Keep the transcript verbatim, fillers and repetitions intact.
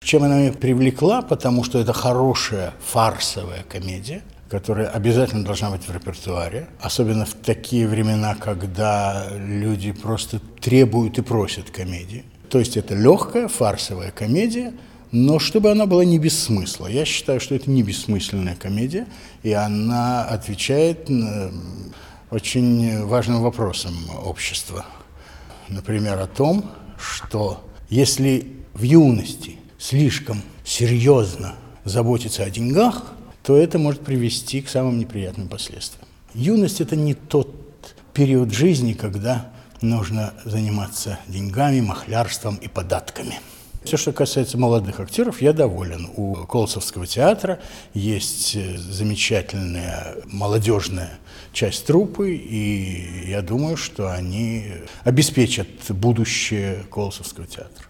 Чем она меня привлекла? Потому что это хорошая фарсовая комедия, которая обязательно должна быть в репертуаре, особенно в такие времена, когда люди просто требуют и просят комедии. То есть это легкая фарсовая комедия, но чтобы она была не без смысла. Я считаю, что это не бессмысленная комедия, и она отвечает очень важным вопросам общества. Например, о том, что если в юности слишком серьезно заботиться о деньгах, то это может привести к самым неприятным последствиям. Юность – это не тот период жизни, когда нужно заниматься деньгами, махлярством и податками. Все, что касается молодых актеров, я доволен. У Колосовского театра есть замечательная молодежная часть труппы, и я думаю, что они обеспечат будущее Колосовского театра.